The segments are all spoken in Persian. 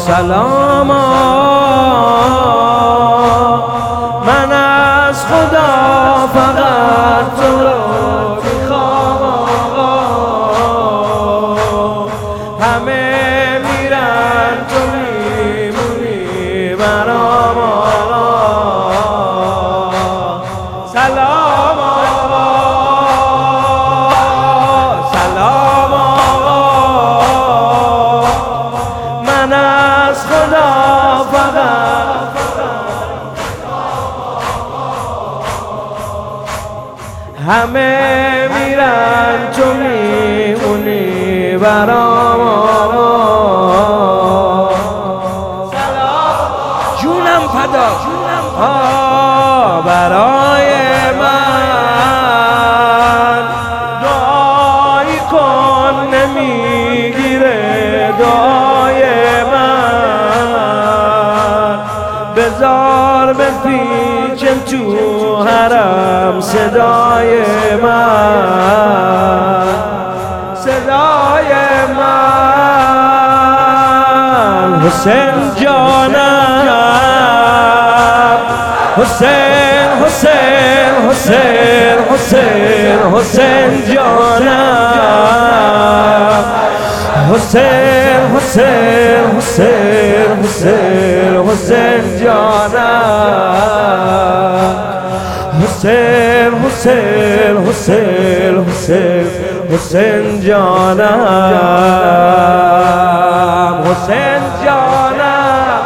سلام من از خدا فقط تو رو میخوام آقا، همه میرن تو میمونی برام آقا. سلام آقا، سلام آقا، من از خدا فقط همه میرن تو میمونی برام آقا. جونم فدا برای من دعایی کن، نمیگیره دعای من، بذار بپیچم تو حرم صدای من، صدای من. حسین جانم، حسین حسین حسین حسین حسین جانم، حسین حسین حسین حسین حسین جانم، حسین حسین حسین حسین حسین جانم، حسین جانم،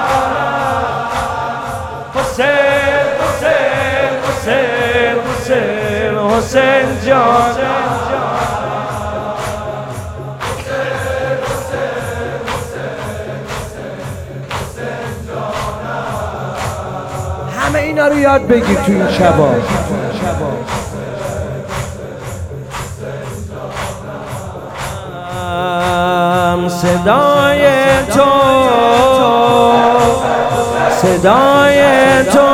حسین حسین حسین حسین حسین جانم. همه اینا رو یاد بگیر تو این شبا. صدای تو، صدای تو،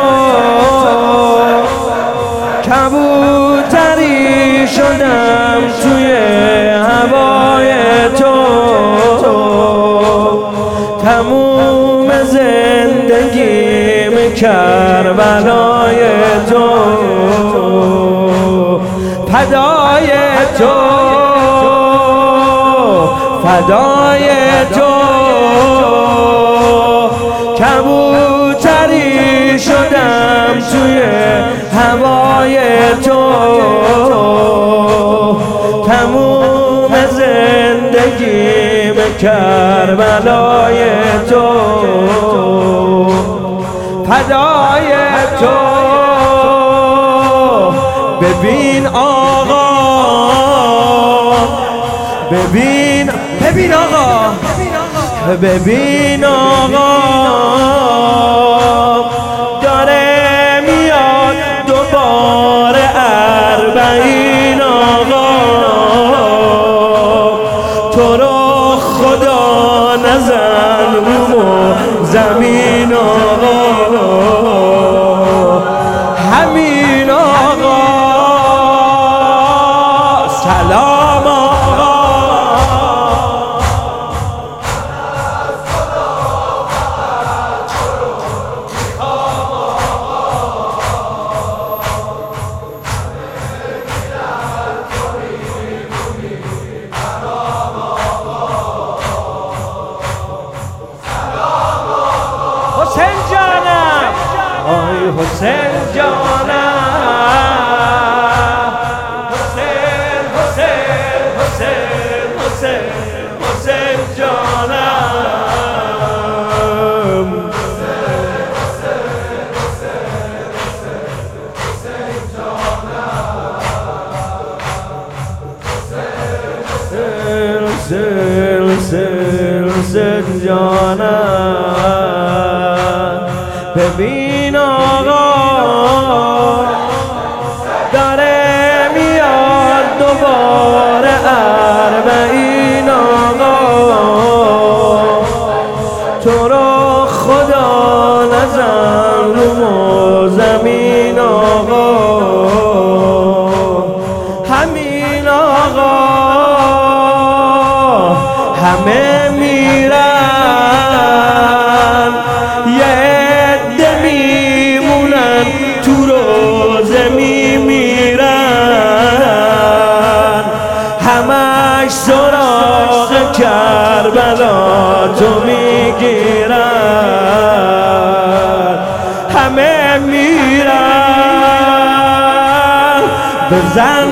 کبوتری شدم توی هوای تو، تموم زندگیم کربلای تو، فدای تو، فدای تو، کبوتری شدم توی هوای تو، تموم زندگیم کربلای تو، فدای تو. ببین آقا، ببین آقا، ببین آقا، داره میاد دوباره اربعین آقا، تو رو خدا نزن رو زمین آقا، همین آقا. سلام آقا، حسین جانم، آی حسین جانم، حسین حسین حسین حسین حسین جانم، حسین حسین حسین جانم. ببین آقا، داره میاد دوباره اربعین آقا، تو رو خدا نزن رو زمین آقا، همین آقا. همه میرن همش سراغ کربلا تو میگیرن، همه میرن بزن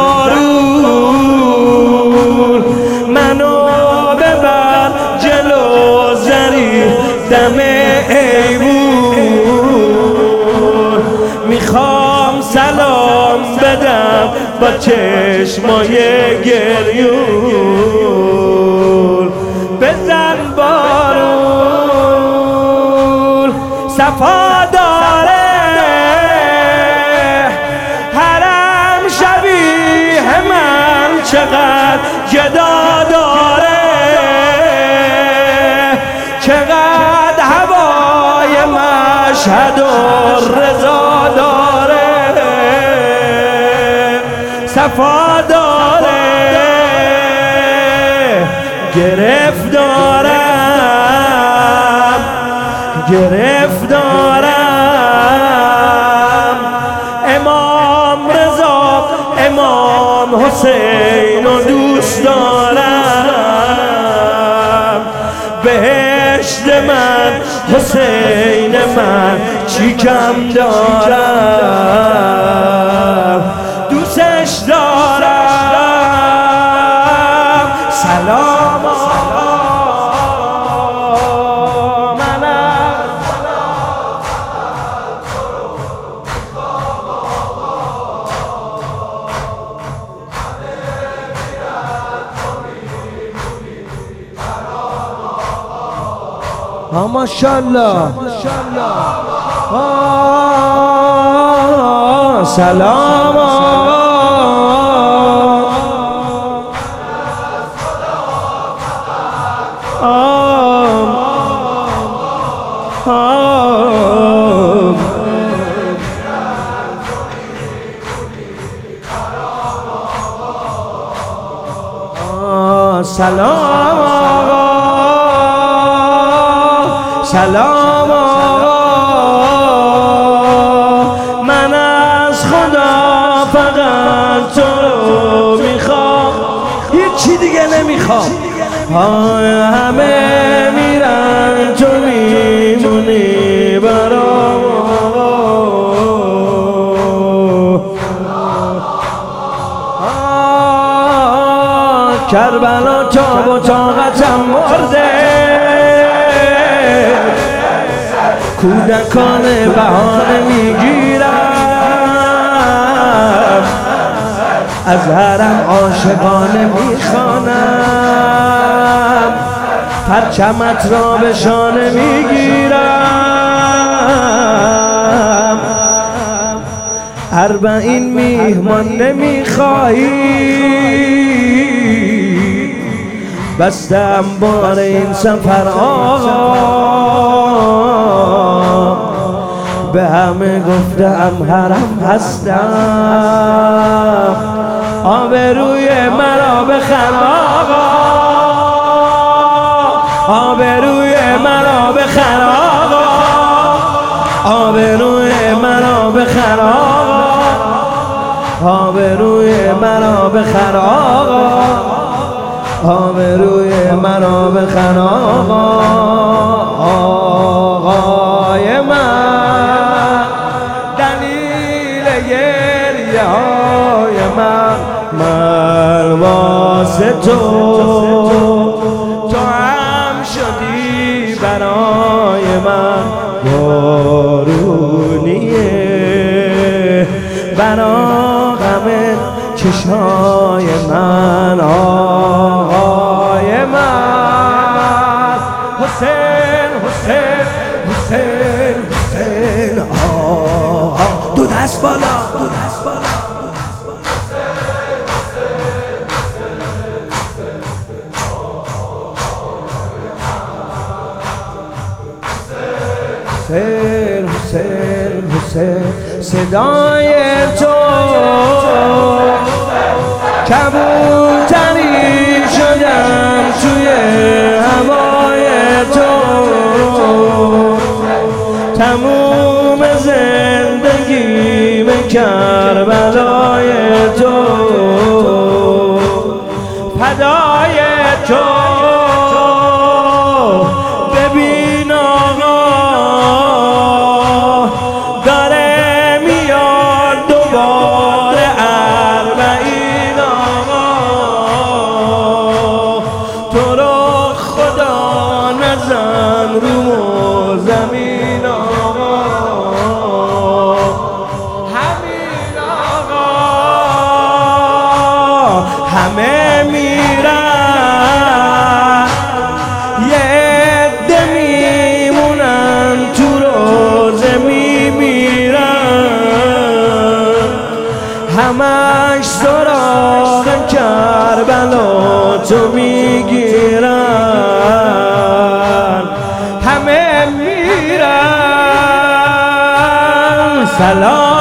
بارون، منو ببر جلو زری دم ایوون، میخوام سلام بدم با چشمای گریون، بزن بارون صفا داره حرم شبیه من چقدر جدا داره، چقدر هوای مشهد و رضا داره، صفا داره گرفتارم امام رضا امام حسین و دوست دارم، بهشت من حسین من چی کم دارم، دوستش دارم. سلام ماشاءالله سلام سلام من از خدا فقط تو رو میخوام، هیچی دیگه نمیخوام، همه میرن تو میمونی برام، کربلا تاب و طاقتم مرده، کودکان بهانه میگیرم، از حرم عاشقانه میخوانم، پرچمت را به شانه میگیرم، 40 میهمان نمیخواهی، بستم بار این سفر آقا، به همه گفتم حرم هستم، آبروی مرا بخر آقا، آبروی مرا بخر آقا، آبروی مرا بخر آقا، آبروی مرا بخر آقا، آبروی مرا بخر آقا، آقای من دلیل گریه های من واسه تو هم شدی برای من بارونیه، برا غم چشای من آقای من، حسین حسین حسین حسین آقا، دو دست بالا دو دست بالا، حسین حسین حسین صدای تو کبوتری شدم توی هوای تو، تموم زندگی به کربلای تو فدا فدای تو ببین آقا داره میاد دوباره اربعین آقا تو رو خدا نزن رو زمین آقا همین آقا همه میرن یه عده میمونن تو روزه میمیرن همش سراغ کربلا تو میگیرن همه میرن سلام